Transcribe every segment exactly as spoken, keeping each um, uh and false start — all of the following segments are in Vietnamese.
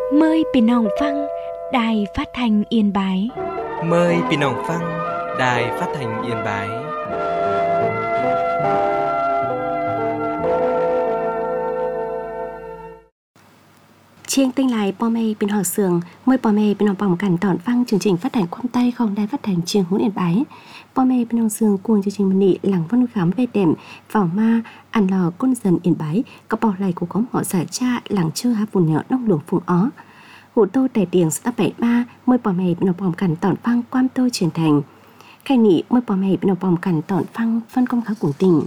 Mờiพี่น้องฟังđài phát thanh Yên Bái. Mời พี่น้องฟัง Đài Phát thanh Yên Bái. Chiêng tinh lại bò mê bên họ sườn, mời bò mê bên họ bỏng cảnh tọn phăng chương trình phát thanh quang tay không đài phát thanh chiêng huấn Yên Bái. Bò mê bên họ sườn cuồng chương trình mình nị làng văn khám về đệm vào ma ăn lò con dần Yên Bái, có bò lại của có họ giải cha làng chơi hát phun nhọ nông luồng phùng ó. Hụ tô tài tiền sẽ bảy ba mời bò mê bên họ bỏng cảnh tọn phăng quan tôi truyền thành. Khai nị mời bò mê bên họ bỏng cảnh tọn phăng phân công khá cùng tình.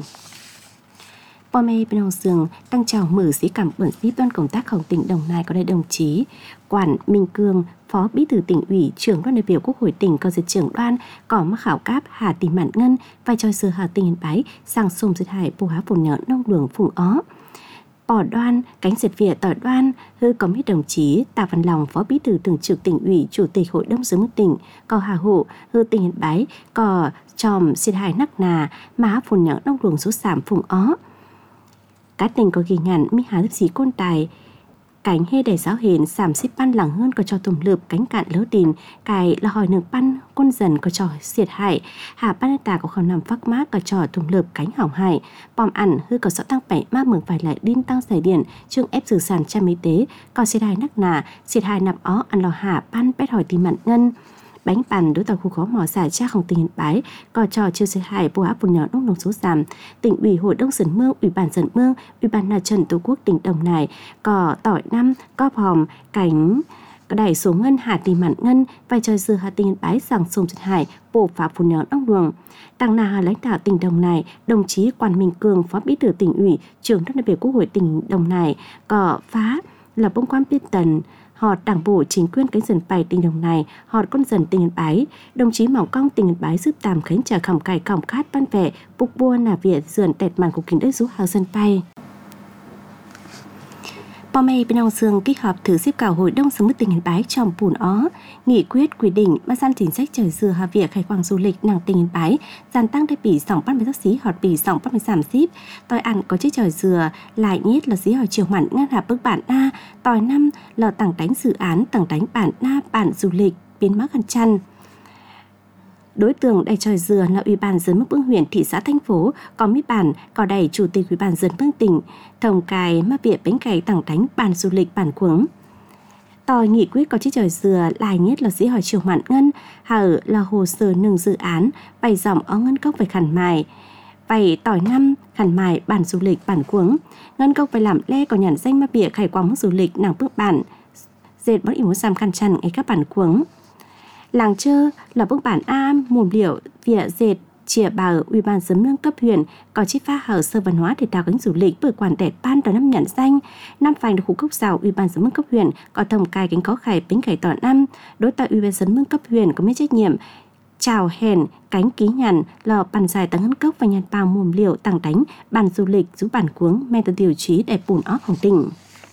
Bò mê bên hồng sường đang chào mở sĩ cảm bẩn sĩ đoàn công tácของtỉnh Đồng Nai có đại đồng chí Quản Minh Cương, Phó Bí thư tỉnh ủy, trưởng đoàn đại biểu Quốc hội tỉnh, có dịch trưởng đoàn có mắc khảo cáp Hà Tì Mạn Ngân vai trò sự Hà Tỉnh Yên Bái sang sông dịch hải bù há phồn nhợ nông đường phùng ó. Bỏ đoan cánh diệt việt tỏi đoan hư có mấy đồng chí Tạ Văn Lòng, Phó Bí thư thường trực tỉnh ủy, Chủ tịch Hội đồng dân mức tỉnh, có Hà Hộ hư tỉnh Yên Bái có tròm diệt hải nắc nà mà há phồn nhợ nông đường số sảm phùng ó. Các tỉnh có ghi nhận mi há sĩ côn tài cánh hê để giáo hến giảm xếp ban lẳng hơn có cho tùm lượp cánh cạn lỡ đình cài là hỏi nương ban côn dần có cho diệt hại hạ ban tà có khẩu nằm phắc mát có cho tùm lượp cánh hỏng hại bom ẩn hư có sợ tăng bảy mát mừng phải lại đinh tăng giải điện chương épสื่sản trăm y tế có diệt hại nắc nà diệt hại nằm ó ăn lò hạ ban bét hỏi tìm mặn ngân bánh bàn đối tàu khu khó mỏ xả cha không tỉnh Yên Bái có trò chưa diệt hại bùa áp bùn nhỏ nông nông số giảm tỉnh ủy hội đông dần mương ủy ban dần mương ủy ban mặt trận tổ quốc tỉnh Đồng Nai có tỏi năm có hòm cánh có đẩy số ngân Hà Tì Mạn Ngân vai trò dừa Hà Tỉnh Yên Bái sang sông diệt hại bổ phá bùn nhỏ nông đường tăng na lãnh đạo tỉnh Đồng Nai đồng chí Quản Minh Cương, Phó Bí thư tỉnh ủy, trưởng đoàn đại biểu Quốc hội tỉnh Đồng Nai có phá là bông quan biên tần họ đảng bộ chính quyền cánh dần bài tỉnh Đồng Nai, họ con dần tỉnh Yên Bái, đồng chí Mỏng Cong tỉnh Yên Bái giúp tạm khánh trả khẩm cải khẩm khát ban vẻ bục bua nà việt dườn tẹt màn của kính đất rú hào dân bay. Bò mê bên hồng sương kích họp thử xếp cảo hội đông sống nước tỉnh Yên Bái trong bùn ó, nghị quyết quy định ban gian chính sách trời dừa hà việc khai quang du lịch nàng tỉnh Yên Bái, giàn tăng đại bỉ sòng ban mấy tác sĩ họt bỉ sòng ban mấy giảm xíp, tỏi ăn có chiếc trời dừa lại nhất là dí hỏi chiều mặn ngăn hạ bức bản na, tỏi năm là tặng đánh dự án tặng đánh bản na bản du lịch biến mắc khăn chăn. Đối tượng đầy trời dừa là Ủy ban dân mức bương huyện thị xã thành phố, có mấy bản có đầy Chủ tịch Ủy ban dân bương tỉnh, thông cài mà việc bánh cày tặng đánh bản du lịch bản cuống. Tòi nghị quyết có chiếc trời dừa lại nhất là dĩ hỏi chiều mạn ngân, hở là hồ sơ nâng dự án, bày dòng ó ngân cốc về khẩn mài. Vậy tỏi năm khẩn mài bản du lịch bản cuống, ngân cốc phải làm lê có nhận danh mà việc khai quang mức du lịch nàng bước bản, dệt bó ý muốn xăm khăn chăn ngay các bản cuống. Làng Chơ là bức bản A mùm liệu vỉa dệt chìa bảo Ủy ban dân nâng cấp huyện có chi phá hở sơ văn hóa để đào cánh du lịch bởi quản đẹp ban đó năm nhận danh năm phành được khu cốc rào Ủy ban dân nâng cấp huyện có thông cài cánh có khải bánh cải tỏ năm đối tại Ủy ban dân nâng cấp huyện có mấy trách nhiệm chào hèn cánh ký nhằn lò bàn dài tăng ngân cốc và nhàn bao mùm liệu tăng đánh bàn du lịch rú bản cuống men từ tiêu chí đẹp bùn ócของtỉnh.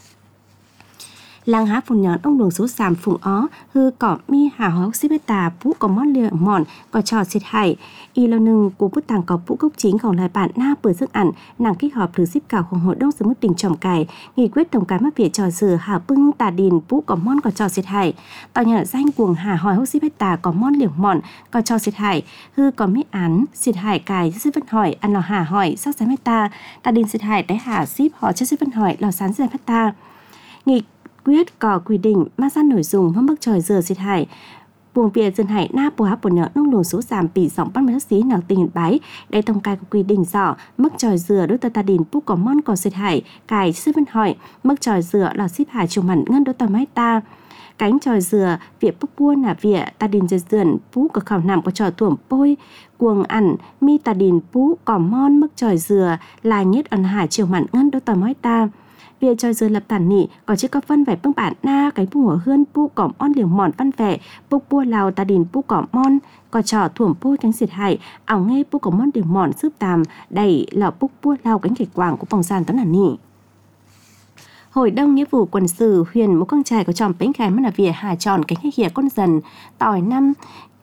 Làng há phun nhọn ông đường số sàm phùng ó hư cỏ mi hà hóa xếp tà vũ có món liều mòn có trò xịt hải y lâu nưng của bút tàng có vũ gốc chínhของlại bản na bữa sức ẩn nàng kích họp thử xếp cảoของhội đông sớm mức tỉnh trồng cải nghị quyết tổng cái mắc việc trò dừa hà bưng tà điền vũ có món có trò xịt hải tòa nhà danh cuồng hà hỏi hốc xếp tà có món liều mòn có trò xịt hải hư có mấy án xịt hải cài xếp vân hỏi ăn lò hà hỏi sắc sáng ta tà điền xịt hải đáy hà xếp họ chất xếp vân hỏi lò sán xếp ta nghị quyết có quy định mang ra nội dung mất mức trời dừa diệt hải buồng việt dân hải na bùa hấp bùn nhợ nông luồng số giảm bị giọng bắt mấy tác sĩ nàng tỉnh Yên Bái đây thông cai có quy định rõ mức trời dừa đối tờ ta đình bút có món có diệt hải cài xếp vân hỏi mức trời dừa là xếp hải trùng mặn ngân đối tờ máy ta cánh trời dừa việc bút buôn là việc ta đình dệt dườn bút có khảo nằm có trò tuẩm bôi cuồng ẩn mi ta đình bút có món mức trời dừa là nhất ẩn hải trùng mặn ngân đối tờ máy ta việc trời dừa lập tản nị có chiếc có phân vải bưng bản na cái bùa hơn pu cỏm on liều mòn văn vẻ bục bua lào ta đình pu cỏm mon có trò thuẩm pu cánh diệt hại ảo nghe pu cỏm mon liều mòn giúp tàm đẩy là bục bua lào cánh kịch quảng của vòng gian tấn là nị. Hội đông nghĩa vụ quân sự huyền một con trai có tròm bánh gái mà là vỉa hà tròn cánh hay hìa con dần tỏi năm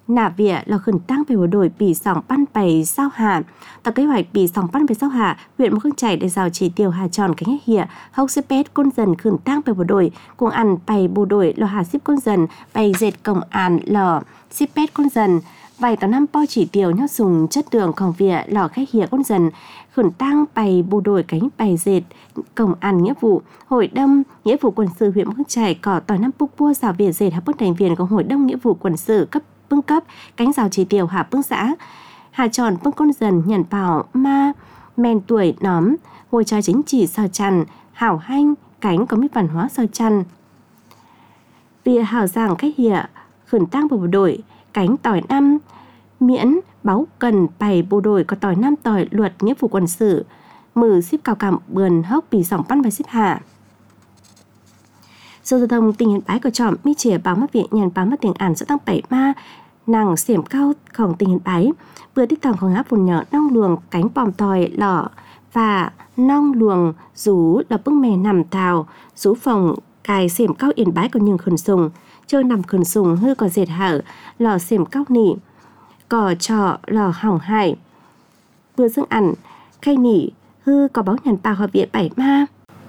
nạ vỉa là khẩn tăng về bộ đội bị sòng ban bày sao hạ. Tại kế hoạch bị sòng ban bày sao hạ, huyện Mù Căng Chải để rào chỉ tiêu hà tròn cánh hỉa, hốc xếp pét con dần khẩn tăng về bộ đội, cùng ăn bày bộ đội lò hà xếp con dần, bày dệt công an lò xếp pét con dần. Vài tàu năm po chỉ tiêu nhau dùng chất đường còn vỉa lò khách hỉa con dần, khẩn tăng bày bộ đội cánh bày dệt công an nghĩa vụ, hội đông nghĩa vụ quân sự huyện Mù Căng Chải có tỏi năm búc bua rào vỉa dệt hạ bước thành viên của hội đông nghĩa vụ quân sự cấp bưng cấp cánh rào chỉ tiêu hạ bưng xã hà tròn bưng con dần nhận vào ma men tuổi nóm ngôi trói chính trị sờ chăn hảo hanh cánh có mấy văn hóa sờ chăn vì hảo giảng cách hỉa khẩn tăng bộ đội cánh tỏi năm miễn báo cần bày bộ đội có tỏi năm tỏi luật nghĩa vụ quân sự mử ship cao cảm bườn hốc bị sòng pan bài ship hạ. Sở giao thông tỉnh Yên Bái có chọn mi chìa báo mất viện nhận báo mất tiền ản sẽ tăng bảy ma nàng xiểm caoของtỉnh Yên Bái vừa tích tòngของáp phun nhở nong luồng cánh bòm tòi lỏ và nong luồng rú là bưng mè nằm tàu rú phòng cài xiểm cao Yên Bái có nhưng khẩn sùng chơi nằm khẩn sùng hư có dệt hở lò xiểm cao nỉ cỏ trọ lò hỏng hải vừa dương ẩn khay nỉ hư có báo nhận báo hợp viện bảy ma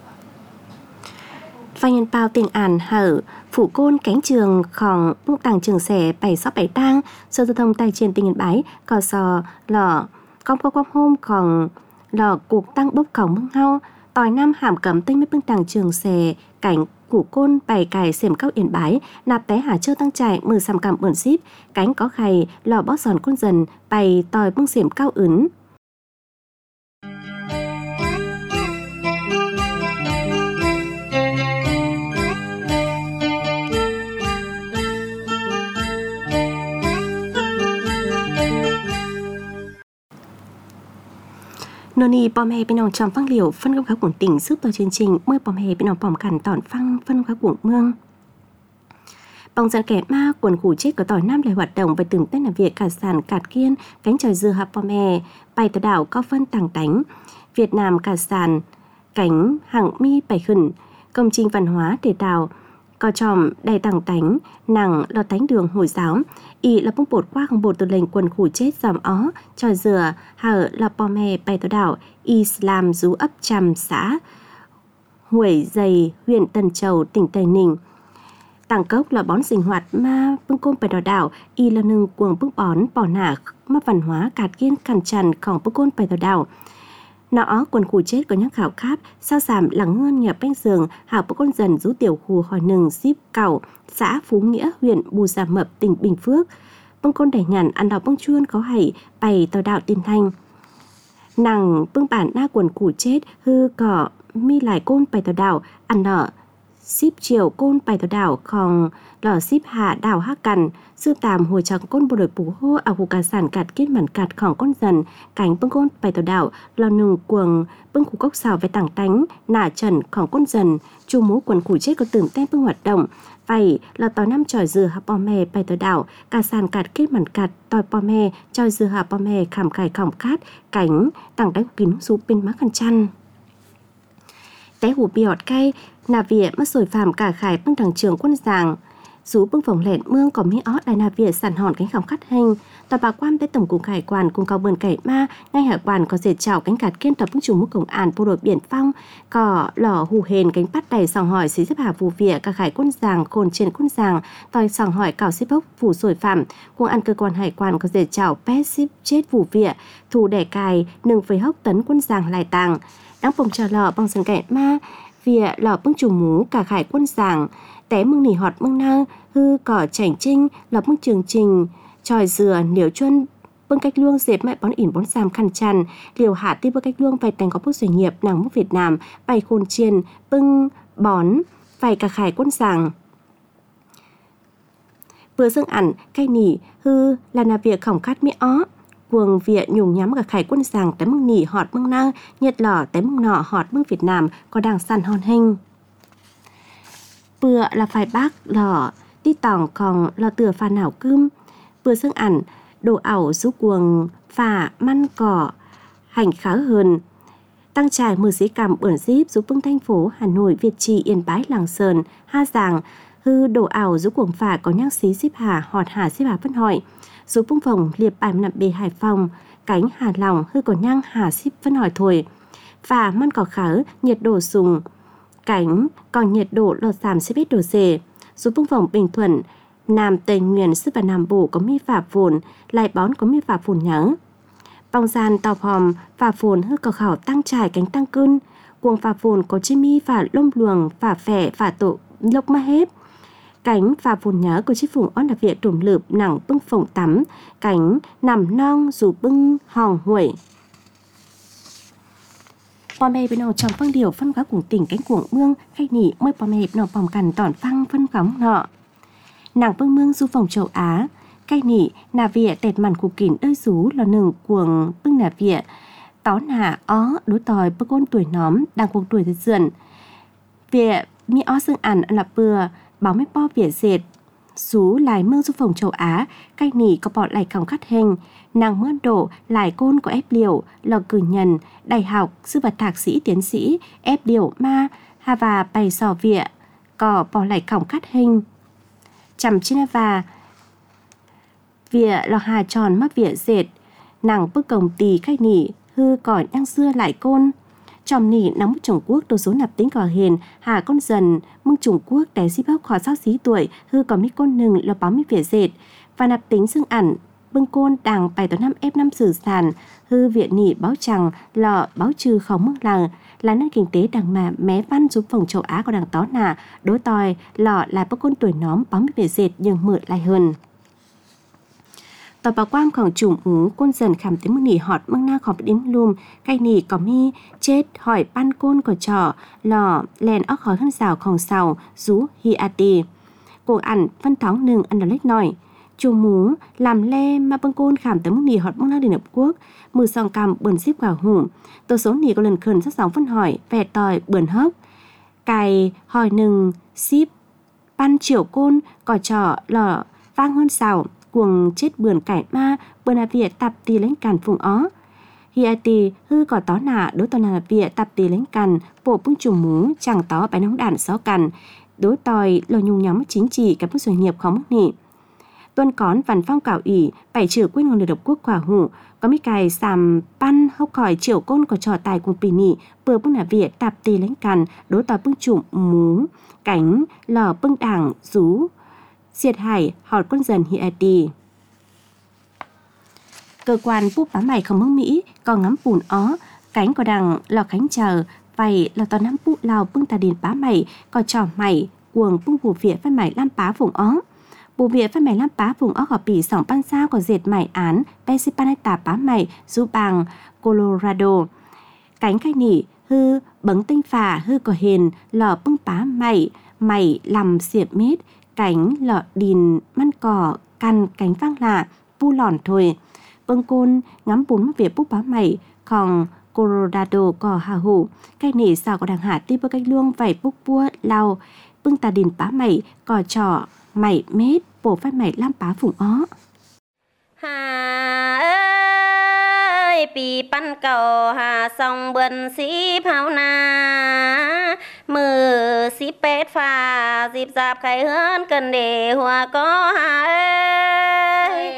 và nhân bao tình ản hở phủ côn cánh trườngของพวกต่างtrường sẻ bảy sáu bảy tang sở giao thông tài trên tỉnh Yên Bái có sò lò con có quắp hôm còn lò cuộc tăng bốc khổng mưng hao tòi năm hàm cấm tinh mấy bưngต่างtrường sẻ cảnh củ côn bảy cài xiểm cao Yên Bái nạp té hà chơ tăng trải mười sầm cầm bẩn ship cánh có khay lò bó giòn con dần bày tòi bưng xiểm cao ứng. Nô ni bom hè bên nòng tròn phăng liều phân công các quận tỉnh giúp vào chương trình mời bom hè bên nòng bom cản tỏn phăng phân các quận mương. Bóng dàn kẻ ma quần khủ chết có tỏi năm lại hoạt động và từng tên làm việc cả sàn cạt kiên cánh tròi dừa hạp bom hè bay tờ đảo cao phân tàng tánh Việt Nam cả sàn cánh hàng mi bảy khẩn công trình văn hóa thể tạo có tròm đầy tàng tánh nàng lo tánh đường Hồi giáo y là bông bột qua không bột từ lệnh quần khủ chết dòm ó tròi dừa hở là bom hè bay tờ đảo Islam rú ấp trăm xã Huổi Dày huyện Tân Châu tỉnh Tây Ninh. Tàng cốc là bón sinh hoạt ma bưng côn bài đỏ đảo y là nâng cuồng bưng bón bỏ nả ma văn hóa cạt kiên cằn trầnของbưng côn bài đỏ đảo. Nó quần khủ chết có nhắc khảo kháp sao giảm lắng ngơn nhập bánh giường hảo bưng con dần rú tiểu khu hỏi nừng ship cẩu xã Phú Nghĩa huyện Bù Gia Mập tỉnh Bình Phước. Bưng côn đẩy nhằn ăn đào bưng chuôn có hảy bày tàu đạo tiên thanh. Nàng bưng bản na quần khủ chết hư cỏ mi lại côn bày tàu đảo ăn nọ ship chiều côn bài tàu đảo còn lò ship hạ đảo hát cằn sư tàm hồi trắng côn bộ đội bú hô ở khu cà sản cạt kết mẩn cạtของcon dần cánh bưng côn bài tàu đảo lò nừng cuồng bưng khu cốc xào với tảng tánh nả trầnของcon dần chu mũ quần khủ chết có tưởng tên bưng hoạt động vậy là tỏi năm tròi dừa hạp bom hè bài tàu đảo cà sản cạt kết mẩn cạt tỏi bom hè tròi dừa hạp bom hè khảm cải khỏng cát cánh tảng đánh kín sú bên má khăn chăn té hủ biọt cay nà vỉa mất rồi phàm cả khải bưng đằng trường quân giàng rú bưng vòng lẹn mương có mi ót đại nà vỉa sản hòn cánh khỏng khát hình tòa bà quan tới tổng cục hải quan cùng cao bươn cải ma ngay hải quan có dệt chảo cánh cạt kiên tập bưng chủ mũ cổng an bộ đội biển phong cỏ lò hù hền cánh bắt đầy sòng hỏi xí xếp hà vụ vỉa cả khải quân giàng khôn trên quân giàng tòi sòng hỏi cào xếp bốc phủ sồi phạm cùng ăn cơ quan hải quan có dệt chảo pét xếp chết vụ vỉa thù đẻ cài nừng với hốc tấn quân giàng lại tàng đang bồng trà lò bằng sân kẻ ma vỉa lò bưng chủ mũ cả khải quân giàng té mưng nỉ họt mưng nơ hư cỏ chảnh trinh lò bưng trường trình tròi dừa niểu chuân bưng cách luông dẹp mẹ bón ỉn bón xàm khăn chăn liều hạ ti bưng cách luông vài tành có bức doanh nghiệp nàng múc Việt Nam bày khôn chiên bưng bón vài cả khải quân giàng vừa dương ẩn cây nỉ hư là nà việc khổng khát mi ó cuồng vịa nhung nhắm cả khải quân giàng tới mưng nỉ họt mưng nơ nhiệt lò tới mưng nọ họt mưng Việt Nam có đàng săn hòn hình bữa là phải bác lò đi tòng còn lò tựa pha nào cơm vừa dương ẩn đồ ảo rú cuồng phà măn cỏ hành khá hơn tăng trải mười dĩ cảm bẩn díp rú bưng thành phố Hà Nội Việt Trì Yên Bái Làng Sơn Ha Giàng hư đồ ảo rú cuồng phà có nhắc xí xíp hà họt hà xíp hà phân hỏi Số bung vòng liệp bài nằm bề Hải Phòng, cánh Hà Lòng hư có nhang Hà ship phân hỏi thổi. Và măn cỏ khở nhiệt độ sùng, cánh còn nhiệt độ lọt giảm sẽ biết đồ rể. Số bung vòng Bình Thuận, Nam Tây Nguyên sức và Nam Bộ có mi phả phồn, lại bón có mi phả phồn nhớ. Bong gian tàu hòm phả phồn hư cỏ khảo tăng trải cánh tăng cơn. Cuồng phả phồn có chi mi phả lông luồng, phả phẻ, phả tổ lộc ma hết. Cánh phả phồn nhớ của chiếc phùng on đặc viện trùm lượp nặng bưng phồng tắm, cánh nằm non dù bưng hòn huổi. Bò mê bên nào trong phân điều phân hóa cùng tỉnh cánh cuồng mương hay nỉ mới bò mê bên nào bòm cằn tỏn phăng phân góng nọ. Nàng bưng mương du phòng châu Á, cây nỉ nà vịa tẹt màn cụ kín đơi rú là nừng cuồng bưng nà vịa. Tó nà ó đối tòi bơ côn tuổi nóm đang cuộc tuổi thật dườn. Vịa mi ó xương ản là bừa, báo mấy bo vịa dệt. Sú lại mương du phòng châu Á, cây nỉ có bọt lại còng khắt hình. Nàng mưa đổ lại côn có ép liều, lò cử nhân, đại học, sư vật thạc sĩ tiến sĩ, ép liều ma, hà và bày sò vịa, có bỏ lại còng khắt hình. Chầm trên và vịa lò hà tròn mắc vịa dệt, nàng bức cổng tì cây nỉ, hư cỏ nhang xưa lại côn. Trong nỉ nóng Trung Quốc đồ số nạp tính cỏ hiền, hà con dần, mưng Trung Quốc đẻ xí bóc khó sóc xí tuổi, hư có mi côn nừng lò báo mi vịa dệt, và nạp tính xương ẩn, bưng côn đàng bảy năm ép năm sử sản, hư viện nỉ báo chẳng, lọ báo trừ khóng mưng làng, là nơi kinh tế đằng mà mé văn giúp phòng châu Á của đằng tó nà, đối tòi, lọ là bức côn tuổi nóm báo mi vịa dệt nhưng mượn lại hơn. Tòa bà quam khoảng trùm ú, côn dần khảm tiếng mưng nỉ họt mưng na khỏm đến lùm, cây nỉ có mi, chết, hỏi ban côn của trò, lò, lèn óc khói hơn rào khòng sào, rú hi a tì. Cô ẩn, phân thóng nừng ăn là lếch nổi. Chù mú, làm lê mà bưng côn khảm tiếng mưng nỉ họt mưng na Liên Hợp Quốc, mưa song cằm bườn xíp quả hủ. Tổ số nỉ có lần khẩn sắc sóng phân hỏi, vẻ tòi, bườn hốc. Cài, hỏi nừng, xíp, ban chiều côn, cỏ trò, lò, vang hơn sào. Cuồng chết bườn cải ma, bườn là Việt tập tì lãnh càn phùng ó. Hi ai tì hư có tó nà đối tòa là Việt tập tì lãnh càn, bộ bưng trùm mú, chẳng tó bánh nóng đạn xó càn. Đối tòi lò nhung nhóm chính trị các bước doanh nghiệp khó mức nị. Tuân cón văn phong cảo ủy, bảy trừ quyết ngôn Liên Hợp Quốc quả hủ, có mấy cài xàm pan hốc khỏi chiều côn có trò tài cùng pì nị, bừa bưng là Việt tập tì lãnh càn, đối tòi bưng trùm mú, cánh, lò bưng đảng, rú. Diệt hải, họt con dần hi ai tì. Cơ quan búp bá mày không hướng Mỹ, còn ngắm bùn ó, cánh có đằng lò khánh chờ, vậy là toàn nắm bụ lào bưng tà điền bá mày, có trò mày, cuồng bưng bù vỉa phát mày lam bá vùng ó. Bù vỉa phát mày lam bá vùng ó gọp bỉ sỏng pan sao có dệt mày án, Pennsylvania bá mày, du bằng, Colorado. Cánh khai nỉ, hư, bấng tinh phà, hư có hiền, lò bưng bá mày, mày làm xiệp mít, cánh lọ đìn măn cỏ căn cánh vang lạ pu lòn thôi bưng côn ngắm bún mắc việc búp bá mày còn Colorado cỏ hà hủ cây nỉ sao có đằng hạ ti bơ cách luông vảy búp bua lau bưng tà đìn bá mày cỏ trỏ mày mết bổ phát mày lam bá phủng ó. Hà ơi pì pan cầu hà song bần xí pháo na mưa xí pét pha dịp dạp khai hơn cần để hòa có hà ơi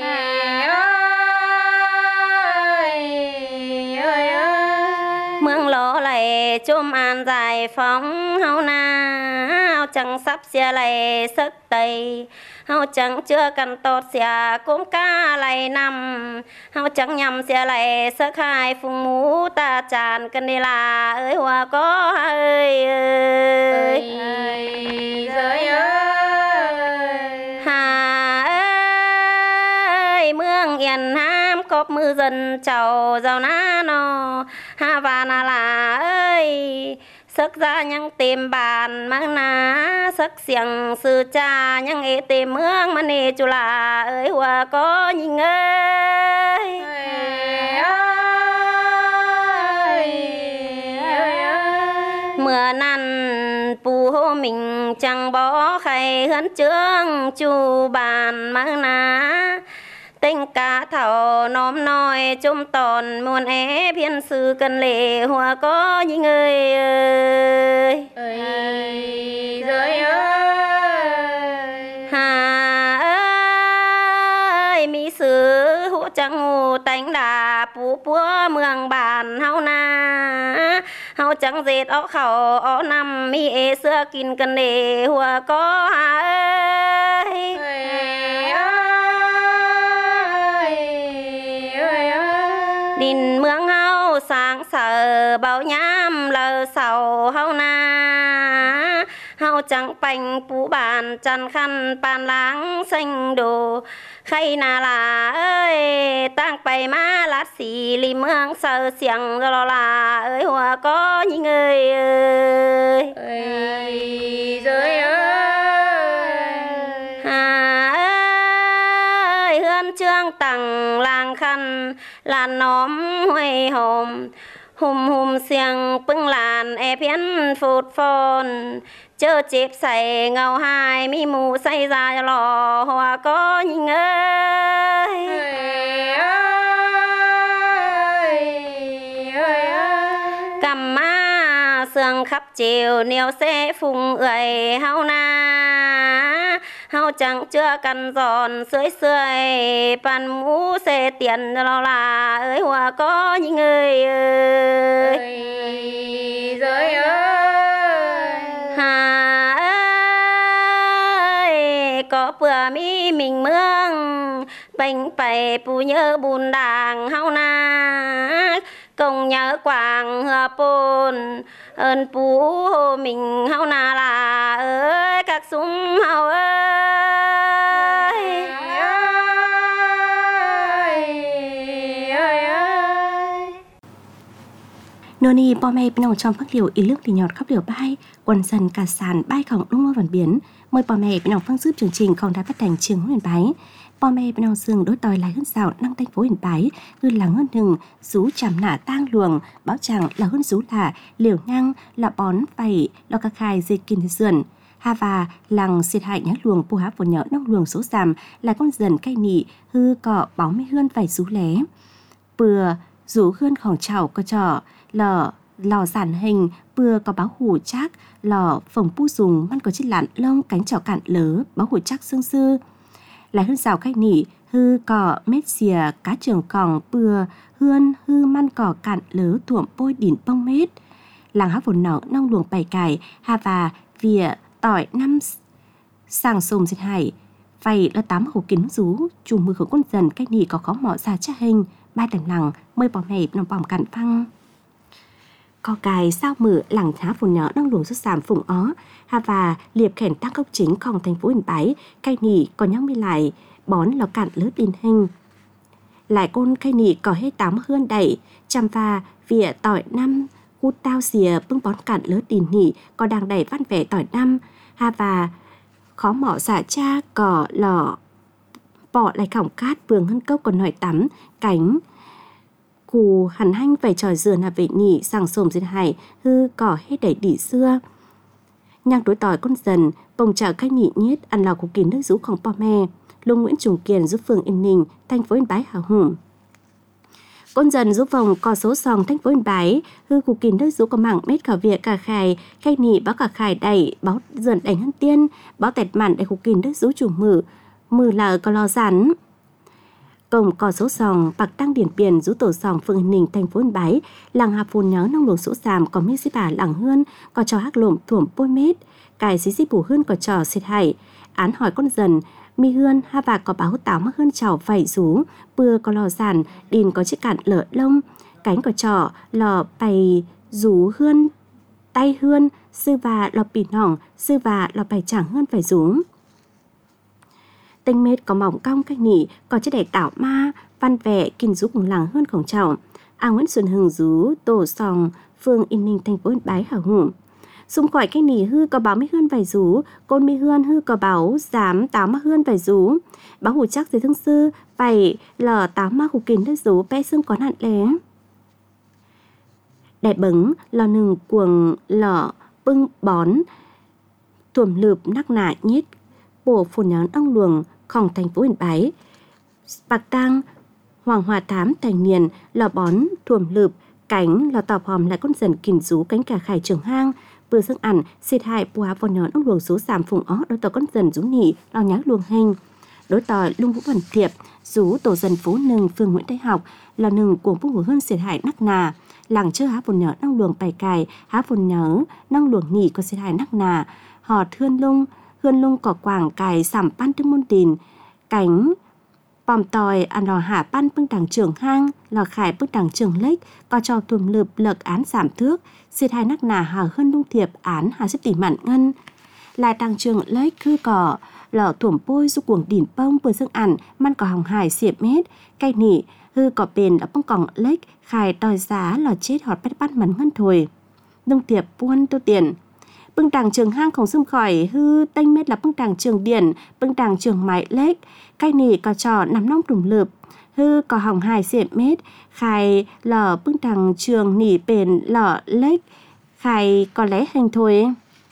mương lỗ lại chôm an giải phóng hao na hao chẳng sắp xe lại sức tây hao chẳng chưa cần tốt xe cũng ca lại nằm hao chẳng nhầm xe lại sức hai phùng mũ ta tràn cần đi là ơi hòa có ơi ơi ơi hà ơi mương yên ham cọp mưa dần chầu giàu ná nó hà và na là ơi sức ra những tìm bàn mang ná sức xiềng sư cha những ế tìm mương mà nê chú là ơi hòa có nhìn ơi mưa năn phù hô mình chẳng bỏ khay hơn chương chú bàn mang ná tình cả thảo nóm nói chung tòn muôn ép hiên sư cần lệ hòa có những người ơi ơi ơi ơi hà ơi mỹ sư chẳng ngủ tánh đà phú búa mường bàn hao na hao chẳng dệt ó khẩu ó nằm mi ê xưa kín cần để hùa có hà ơi đình mương hao sáng sở bao nhám lờ sầu hao na hao chẳng bành phú bàn chăn khăn bàn láng xanh đồ khay nà là ơi tăng bày má lát xì lì mương sờ xiềng lo là ơi hùa có những người ơi ơi rồi ơi hà ơi hương trương tặng làng khăn làn nóm huê hòm hùm hùm xiềng bưng làn e phiến phụt phôn chơ chếp say ngầu hai mi mù say ra lò hoa có nhìn ơi cầm má sương khắp chiều niêu xe phùng ơi hao na hao chẳng chưa cần giòn sưởi sưởi bàn mũ xe tiền lo là ơi hoa có những người ơi rồi ơi hà ơi có bữa mi mình mương bánh bày bù nhớ bùn đàng hao na công nhớ quảng hừa bồn ơn bú hồ mình hao na là ơi các súng hao ơi nô ni bò mê bên trong phát liều ý lước thì nhọt khắp liều bay quần dần cả sàn bay khổng đúng mơ vần biến mời bò mê bên trong phương giúp chương trình còn đã phát thành trường huyền bái bò mê bên trong xương đối tòi lại hơn dạo năng thành phố huyền bái cứ là hơn hừng rú chằm nả tang luồng báo chẳng là hơn rú là liều ngang là bón vầy lo các khai dây kinh sườn hà và làng xiết hại nhá luồng pu há phồn nhỡ nông luồng số giảm là con dần cây nị hư cọ báo mấy hươn vài rú lé bừa rú hươn khổng chảo có trò lò lò giản hình bừa có báo hủ chắc lò phồng pu dùngมันcó chiếc lạn lông cánh chảo cạn lớ báo hủ chắc xương sư lại hơn rào khách nỉ hư cỏ mết xìa cá trường còng bừa hươn hư man cỏ cạn lớ thuộm bôi đỉn bông mết làng hát phồn nở nông luồng bày cải hà và vỉa tỏi năm sàng sồm diệt hải vậy là tám hồ kính rú chùm mưa khẩu quân dần cách nỉ có khó mỏ ra chắc hình ba tầng làng mơi bỏ mẻ nằm bỏng cạn phăng co cài sao mử làng thá phồn nhỏ năng luồng xuất giảm phùng ó hà và liệp khẻn tăng cốc chínhของthành phố Yên Bái cây nỉ có nhắc mi lại bón lò cạn lứa tin hình lại côn cây nỉ có hết tám hươn đẩy chăm và vỉa tỏi năm hút tao xìa bưng bón cạn lứa tin nỉ có đang đẩy văn vẻ tỏi năm hà và khó mỏ xả cha cỏ lò bỏ lại khỏng cát vườn hân cốc còn nổi tắm cánh cù hẳn hanh phải tròi dườn là vệ nhị sàng sồm diệt hải hư cỏ hết đẩy đỉ xưa nhang đối tỏi con dần bồng chảo khách nhị nhiết ăn lò của kín nước rúของพ่อแม่ Lung Nguyễn Trùng Kiền giúp phường Yên Ninh thành phố Yên Bái hào hùng con dần giúp vòng có số sòng thành phố Yên Bái hư của kín nước rú có mảng mét cả việc cả khải khách nhị báo cả khải đẩy báo dần đánh hân tiên báo tẹt mặn để của kín nước rú chủ mử mử là có lò rắn cổng có số sòng bạc tăng điển biển rú tổ sòng phường Yên Ninh thành phố Yên Bái làng hà phồn nhớ nông luồng số sàm có mi xí bà làng hươn có trò hắc lộm thuổm bôi mết cài xí xí bù hươn có trò xịt hải án hỏi con dần mi hươn ha và có báo táo mắc hươn chảo vảy rú bưa có lò giàn đìn có chiếc cạn lở lông cánh có trò lò bày rú hươn tay hươn sư và lò pì nỏng sư và lò bày chẳng hươn phải rú tinh mết có mỏng cong cách nỉ có chiếc đẩy tảo ma văn vẻ kinh rú cùng làng hươn khổng trào à Nguyễn Xuân Hưng rú tổ sòng phường Yên Ninh thành phố Yên Bái hào hùng xung khỏi cách nỉ hư có báo mi hươn vài rú côn mi hươn hư có báo dám táo ma hươn vài rú báo hủ chắc dưới thương sư vài lờ táo ma hủ kín đất rú pe xương có nạn lé đại bứng lò nừng cuồng lọ bưng bón thuồm lượp nắc nạ nhít bổ phồn nhón ong luồngของthành phố Yên Bái bạc tang hoàng hòa thám thành niên lò bón thuồm lượp cánh lò tọp hòm lại con dần kìm rú cánh cả khải trường hang vừa dương ẩn xịt hại bùa phồn nhón ong luồng số giảm phùng ó đôi tàu con dần rú nỉ lo nhá luồng hình đối tỏi Lung Vũ Văn Thiệp, rú tổ dân phố Nừng, phường Nguyễn Đại Học, là nừng của phúc hữu hơn xiệt hại nắc nà, làng chơ há phồn nhớ năng luồng bài cài, há phồn nhớ năng luồng nhị có xiệt hại nắc nà, họ thươn lung, hươn lung cỏ quảng cài sảm pan tư môn đìn, cánh bòm tòi ăn lò hạ pan bưng đảng trưởng hang, lò khải bưng đảng trưởng lếch, có cho tuồm lượp lợc án giảm thước, xiệt hại nắc nà hở hơn lung thiệp án hà xếp tỷ mạn ngân. Lại đảng trưởng lếch khư cỏ, lò thuẩm bôi du cuồng đỉn bông vừa dương ẩn, man cỏ hồng hải xiệp mét, cây nỉ, hư cỏ bền là bông còng lếch, khải đòi giá lò chết họt bắt bắt mắn ngân thổi. Lung thiệp buôn tô tiền. Bưng đảng trường hang không xâm khỏi hư tênh mết là bưng đảng trường điển, bưng đảng trường mái lếch, cây nỉ có trò nằm nông trùm lợp, hư có hồng hài xiệp mét, khai lò bưng đảng trường nỉ bền lò lếch, khai có lẽ hình thôi.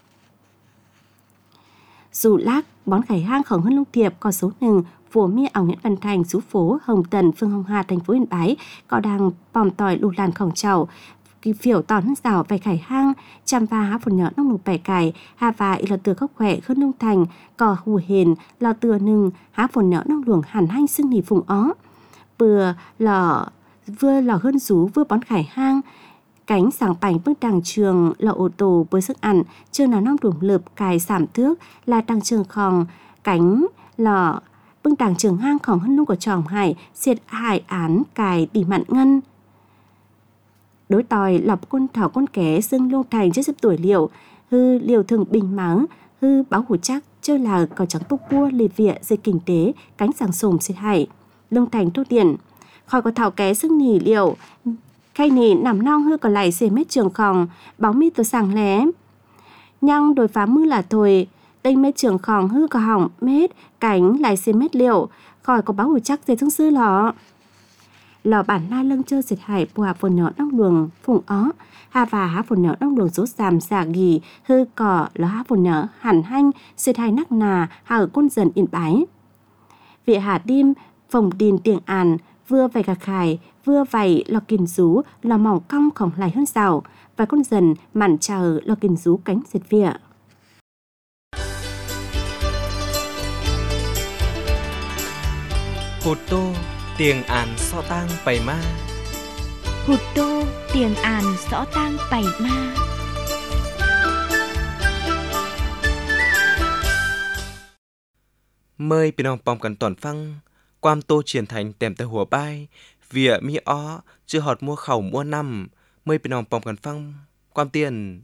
Dù lác, bón khải hang khổng hơn lung thiệp có số hนึ่ง, phố mía ở Nguyễn Văn Thành, số phố Hồng Tần, phường Hồng Hà, thành phố Yên Bái, có đang bòm tỏi lù làn khổng trầu, phiểu tòn hơn rào về khải hang, chăm va há phồn nhớ nông lục bẻ cải, hà và y lò từa khóc khỏe hơn lung thành, cò hù hền, lò từa nừng, há phồn nhớ nông luồng hẳn hanh xưng nỉ phùng ó. Bừa lò, vừa lò hơn rú vừa bón khải hang, cánh sàng bành bước đằng trường lò ô tô với sức ăn, trường nào nông đùm lợp cài giảm thước là đằng trường khòng, cánh lò bưng đằng trường hang khòng hơn lung của tròm hải, xiệt hải án cài đỉ mặn ngân. Đối tòi lọc quân thảo quân ké xưng lô thành trước xếp tuổi liệu, hư liều thường bình máng, hư báo hủ chắc, chơi là có trắng bốc cua lì vịa dây kinh tế, cánh sàng sồm xiệt hải, lông thành thô tiền. Khỏi có thảo ké xưng nỉ liệu, khay nỉ nằm nong hư còn lại xề mét trường khòng, báo mi tổ sàng lé. Nhăng đối phá mưa là thôi, tênh mét trường khòng hư có hỏng mét, cánh lại xề mét liệu, khỏi có báo hủ chắc dây thương sư lọ. Lò bản na lưng chơi diệt hải bùa phồn nhỏ nông luồng phùng ó, hà và há phồn nhỏ nông luồng rốt giảm giả ghi, hư cỏ lò há phồn nhỏ hẳn hanh, diệt hải nắc nà, hà ở quân dần Yên Bái. Vị hà đêm, phòng đìn tiền àn, vừa vầy gà khải, vừa vầy lò kìm rú, lò mỏng cong khổng lại hơn rào, và con dần mặn chờ lò kìm rú cánh diệt vịa. Hụt tô, tiền àn so tang bày ma. Hụt tô, tiền àn rõ tang bày ma. Mời bình ông bom cần toàn phăng, quam tô triển thành tèm tới hùa bay, vỉa mi ó, chưa họt mua khẩu mua năm, mời bình ông bom cần phăng, quam tiền.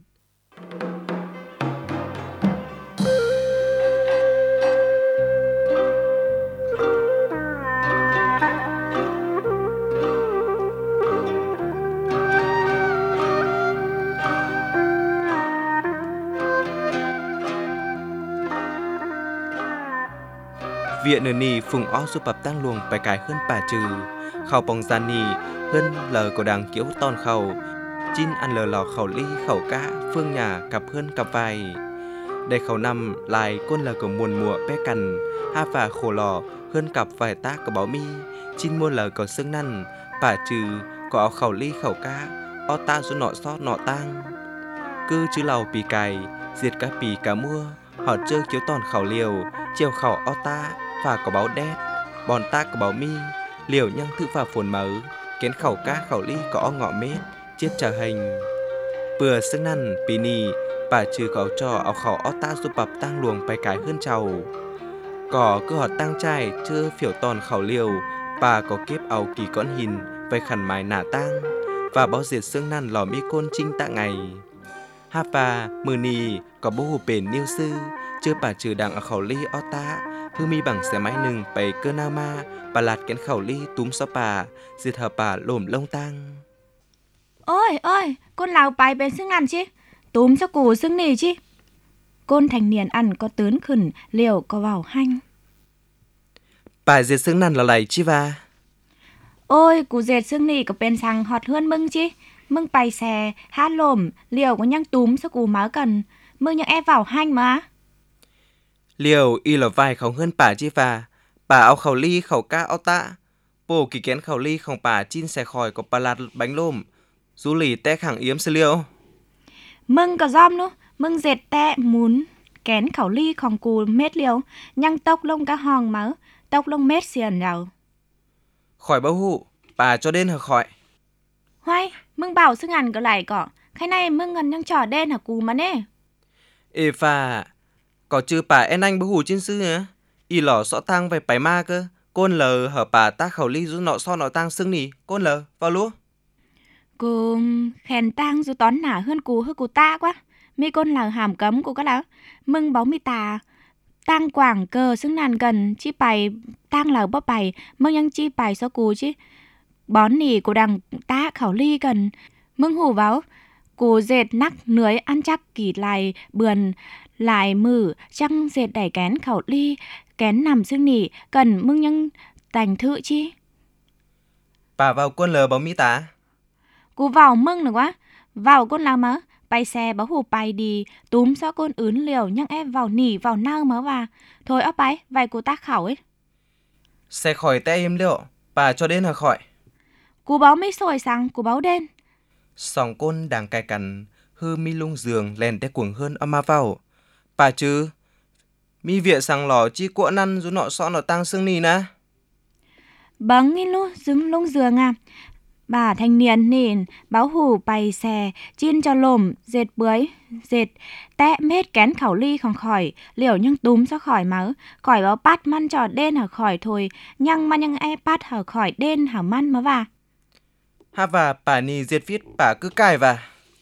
Viện nửa nì phùng ó giúp bập tăng luồng bài cài hơn bà trừ, khẩu bóng gian nì hơn lờ của đàng kiểu toàn khẩu, chín ăn lờ lò khẩu ly khẩu cá phương nhà cặp hơn cặp vài. Đây khẩu năm lại côn lờ của muôn mùa bé cằn, ha và khổ lò hơn cặp vài tác của báo mi, chín muôn lờ của xương năn, bà trừ có áo khẩu ly khẩu cá, ó ta số nọ sót nọ tang. Cứ chứ lầu bì cài, diệt cá bì cá mua, họ chơi kiểu toàn khẩu liều, chiều khẩu ó ta, và có báo đét, bòn ta có báo mi, liều nhăng thư và phồn mớ, kén khẩu cá khẩu ly có ó ngọ mết, chết trở hình. Bừa sức năn, bì nì, bà trừ có cho áo khẩu ó ta giúp bập tăng luồng bài cái hơn trầu. Có cứ họ tăng trai chưa phiểu toàn khẩu liều, bà có kiếp áo kỳ con hình, vây khẩn mái nả tang, và báo diệt xương năn lò mi côn trinh tạ ngày. Ha và mừ nì có bố hù bền niêu sư, chưa bà trừ đằng ở khẩu ly ó ta, hư mi bằng xe máy nừng bày cơ na ma, bà lạt kén khẩu ly túm xó bà, diệt hợp bà lồm lông tang. Ôi ôi, con lào bài bên xương ăn chứ, túm cho củ xương nì chứ. Con thành niên ăn có tớn khẩn, liều có vào hanh. Bà diệt xương năn là lầy chi va. Ôi, củ dệt xương nì có bên sang hot hơn mưng chứ. Mưng bày xe, hát lồm, liều có nhăng túm cho củ máu cần, mưng nhăng ép vào hanh mà. Liều y là vai khẩu hơn bà chi va, bà áo khẩu ly khẩu cá áo tạ, bồ kỳ kén khẩu ly không bà chín xe khỏi có bà lạt bánh lôm, du lì té khẳng yếm xe liều. Mưng có giom nữa, mưng dệt tẹ muốn kén khẩu ly khổng cù mết liều, nhăng tốc lông cá hòn máu, tàu tốc lông mết xiền đâu. Khỏi bao hụ, bà cho đến hả khỏi. Hoài, mưng bảo sức ngàn có lại cỏ. Cái này mưng ngần đang trò đen hả cú mà nè. Ê phà, có chứ bà en anh bao hụ trên sư nhá. Y lỏ sọ tăng về bài ma cơ. Côn lờ hở bà ta khẩu ly rú nọ so nọ tăng xưng nỉ. Côn lờ, vào lúa. Cô khen tang dù tón nả hơn cú hơn cú ta quá. Mi côn là hàm cấm cú có lắm. Mưng báo mi tà. Tang quảng cờ xứng nàn gần. Chi bài tang lờ bó bài. Mưng nhăng chi bài so cú chứ. Bón nỉ của đằng ta khẩu ly gần. Mưng hù báo. Cú dệt nắc nưới ăn chắc kỳ lại bườn. Lại mử trăng dệt đẩy kén khẩu ly. Kén nằm xương nỉ. Cần mưng nhăng tành thự chi. Bà vào côn lờ báo mỹ tá. Cú vào mưng nữa quá. Vào con làm á. Bay xe báo hù bay đi. Túm sao con ướn liều nhăng em vào nỉ vào nao mớ và. Thôi ấp bay, vài cú tác khẩu ấy. Xe khỏi té im liệu. Bà cho đến hả khỏi. Cú báo mấy sồi sang, cú báo đen. Sòng côn đang cài cằn. Hư mi lung giường lên té cuồng hơn âm ma vào. Bà chứ. Mi viện sang lò chi cuộn năn dù nọ sọ nọ tăng xương nì nà. Bấng nghe luôn, dứng lông giường à. Bà thanh niên nền báo hù bay xe chiên cho lồm dệt bưới dệt tẽ mết kén khẩu ly không khỏi liều nhăng túm ra khỏi máu khỏi báo bắt man trò đen hở khỏi thôi nhăng mà nhăng e bắt hở khỏi đen hở man mà và Ha và bà nì dệt viết bà cứ cài và.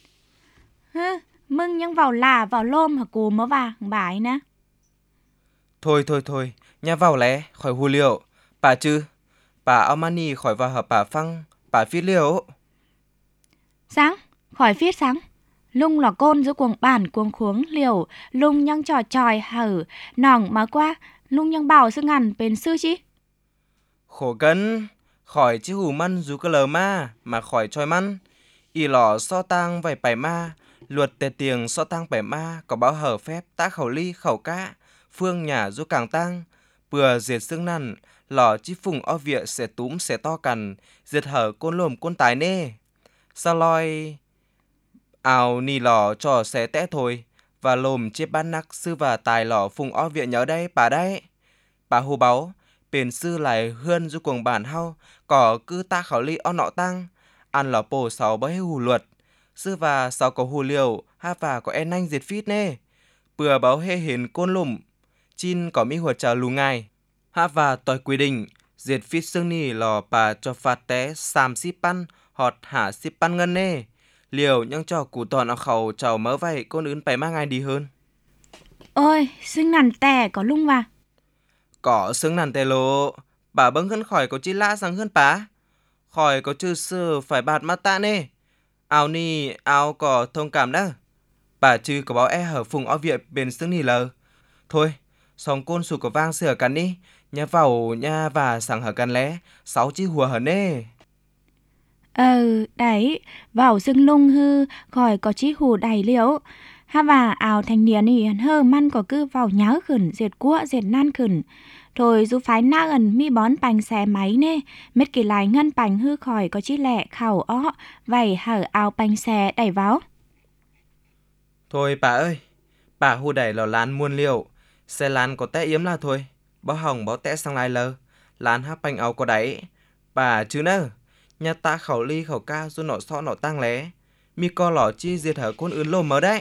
Hứ, mưng nhăng vào là vào lôm hở cú mà và bà ấy nè. Thôi thôi thôi, nhà vào lẽ khỏi hù liệu. Bà chứ, bà ao mani khỏi vào hợp bà phăng. Bà viết liệu. Sáng, khỏi viết sáng. Lung là côn giữa cuồng bản cuồng khuống liều. Lung nhăng trò tròi hở. Nòng mà qua. Lung nhăng bảo sư ngàn bền sư chí. Khổ cân. Khỏi chứ hù măn dù cơ lờ ma. Mà khỏi tròi măn. Y lỏ so tang vầy bài ma. Luật tề tiền so tang bài ma. Có báo hở phép tá khẩu ly khẩu cá. Phương nhà dù càng tang. Bừa diệt xương năn. Lò chi phùng o viện sẽ túm sẽ to cằn. Diệt hở côn lồm côn tài nê. Sao loi ào nì lò trò sẽ tẽ thôi. Và lồm chếp ban nắc sư và tài lò phùng o viện nhớ đây bà đấy. Bà hù báo. Bền sư lại hươn du cuồng bản hao. Có cứ ta khảo ly o nọ tăng. Ăn lò bồ sáu bấy hù luật. Sư và sáu có hù liều. Ha và có en anh diệt phít nê. Bừa báo hê hiến côn lùm. Chin có mi huột trào lù ngài. Ha và tỏi quy định. Diệt phít xương nì lò bà cho phạt té xàm xíp pan. Họt hả xíp pan ngân nê. Liều nhưng cho củ toàn ở khẩu chào mớ vậy con ướn phải mang ai đi hơn. Ôi, xương nằn tè có lung và. Có xương nằn tè lộ. Bà bâng hơn khỏi có chi lạ sang hơn bá. Khỏi có chư sư phải bạt mắt tạ nê. Áo ni áo có thông cảm đó. Bà chư có báo e hở phùng o viện bên xương nì lờ. Thôi, xong côn sụt có vang sửa cắn đi. Nhà vào nhà và sáng hở cắn lé. Sáu chi hùa hở nê. Ừ, đấy, vào xương lung hư, khỏi có chí hù đầy liễu. Ha và ảo thanh niên ý hơ man có cứ vào nháo khẩn, dệt cua, dệt nan khẩn. Thôi dù phái na gần mi bón bánh xe máy nê, mết kỳ lại ngân bánh hư khỏi có chí lẹ khảo ó, vầy hở ảo bánh xe đẩy vào. Thôi bà ơi, bà hù đẩy lò lán muôn liều. Xe lán có té yếm là thôi. Báo hỏng báo té sang lại lờ. Lán hấp bánh áo có đáy. Bà chứ nơ. Nhà ta khẩu ly khẩu ca dù nọ so nọ tăng lé. Mi co lỏ chi diệt hở con ướn lồm mớ đấy.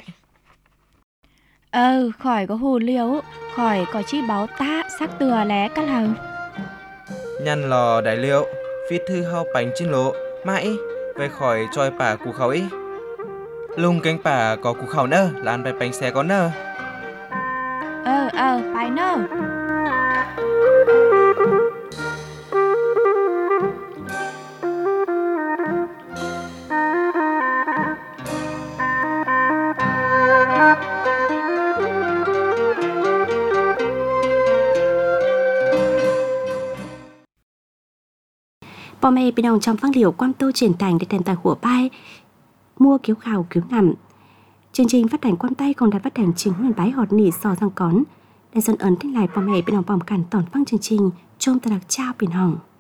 Ừ, khỏi có hù liễu, khỏi có chi báo ta sắc từa lé các hầu. Nhăn lò đại liệu, phít thư hao bánh trên lộ. Mãi, về khỏi trôi bà củ khẩu ý. Lung cánh bà có củ khẩu nơ, lán bài bánh xe có nơ. Ờ, ờ, phải nơ. Bò mẹ bên đồng trong phát liệu quang tô truyền tải để đèn tài của bay mua kiếu khảo kiếu ngầm. Chương trình phát hành quan tay còn đặt phát hành chính nguồn bái họt nỉ sò răng cón. Để dân ấn thích lại bò mẹ bên đồng bòm cản tỏn phăng chương trình trôm ta đặc trao biển hồng.